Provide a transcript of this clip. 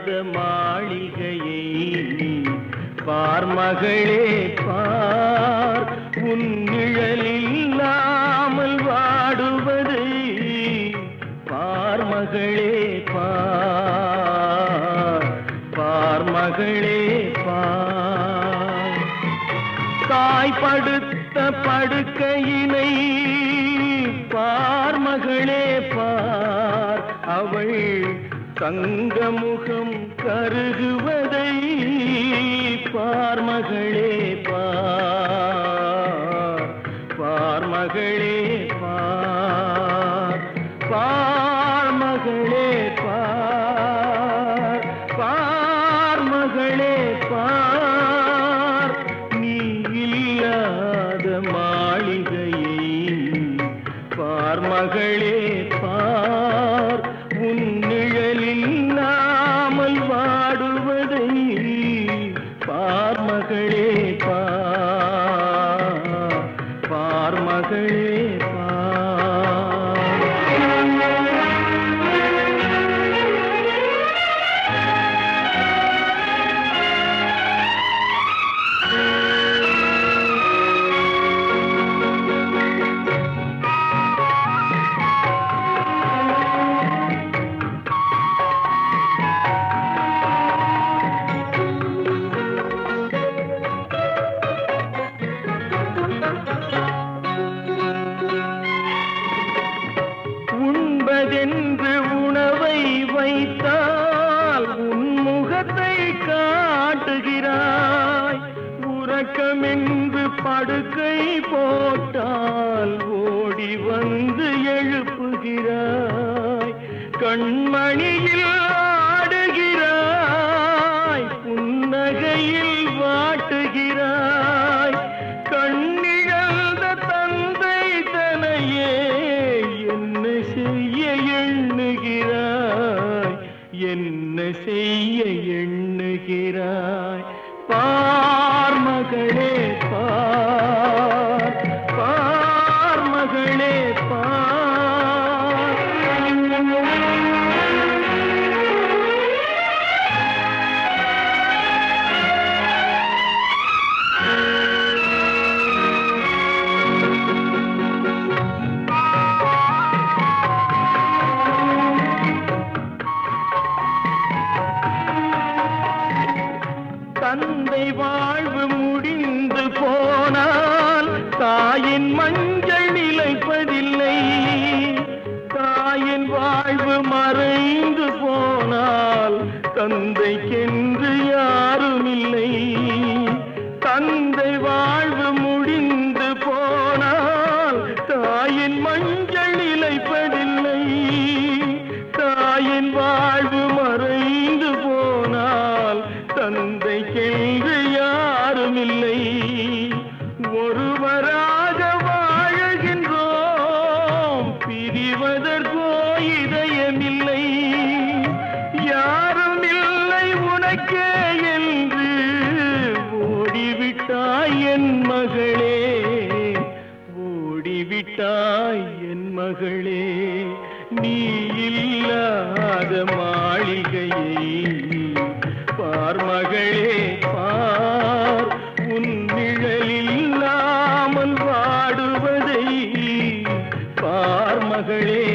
மாளிகையை பார்மகளே பார், உன் நிழலில்லாமல் வாடுவதை பார்மகளே பார், பார்மகளே பார். தாய்படுத்த படுக்கையினை பார்மகளே பார், அவள் தங்கமுகம் கருகுவதை பார்மகளே பார், பார்மகளே பார், பார்மகளே பார், பார்மகளே பார். நீ இல்லாத மாளிகையை பார்மகளே பார், உன் நிழலில்லாமல் வாடுவதை பார்மகளே பார், பார்மகளே உண்பதென்று உணவை வைத்தால் உன் முகத்தை காட்டுகிறாய், உறக்கமென்று படுக்கை போட்டால் ஓடி வந்து எழுப்புகிறாய், கண்மணியில் ஆடுகிறாய், புன்னகையில் வாட்டுகிறாய், கண்ணிழந்த தந்தை தனையே என்ன செய்ய எண்ணுகிறாய், என்ன செய்ய எண்ணுகிறாய். பார்மகளே பார், பார்மகளே பார். தந்தை வாழ்வு முடிந்து போனால் தாயின் மஞ்சள் நிலைப்பதில்லை, தாயின் வாழ்வு மறைந்து போனால் தந்தைக்கென்று யாருமில்லை. தந்தை வாழ்வு முடிந்து போனால் தாயின் மஞ்சள் நிலைப்பதில்லை, தாயின் வாழ்வு மறைந்து போனால் தந்தைக்கென்று யாருமில்லை. ஒருவராக வாழுகின்றோம், பிரிவதற்கோ இதயமில்லை. யாருமில்லை உனக்கே என்று ஓடிவிட்டாய் என் மகளே, ஓடிவிட்டாய் என் மகளே. நீ இல்லாத மாளிகையை பார்மகளே பார், உன் நிழலில்லாமல் வாடுவதை பார்மகளே